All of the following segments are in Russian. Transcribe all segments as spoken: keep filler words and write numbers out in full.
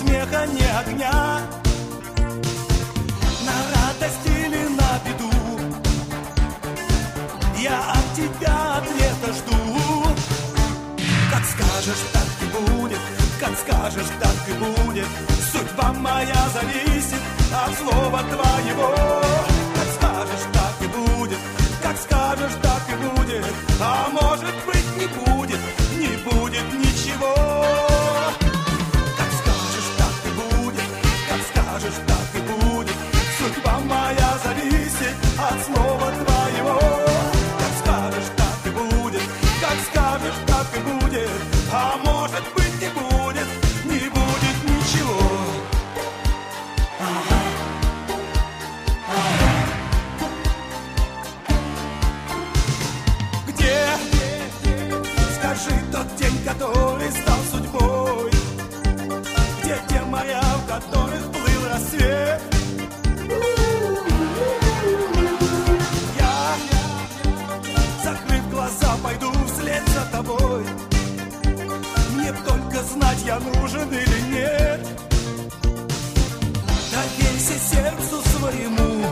смеха, ни огня, на радость или на беду. Я от тебя ответа жду. Как скажешь, так и будет, как скажешь, так и будет. Судьба моя зависит от слова твоего. Как скажешь, так и будет, как скажешь, так и будет. А может быть, не будет, не будет ничего. Как скажешь, так и будет, как скажешь, так и будет. Судьба моя зависит от слова твоего. Как скажешь, так и будет, как скажешь, так и будет. А может быть, не будет, не будет ничего. Ага. Ага. Где, скажи, тот день, который стал судьбой? Где те моря, в которых плыл рассвет? Я, закрыв глаза, пойду вслед за тобой. Мне только знать, я нужен или нет. Доверься сердцу своему,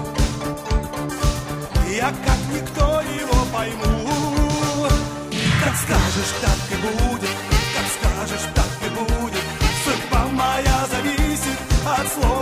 я как никто его пойму. Как скажешь, так и будет, как скажешь, так и будет. Судьба моя зависит от слова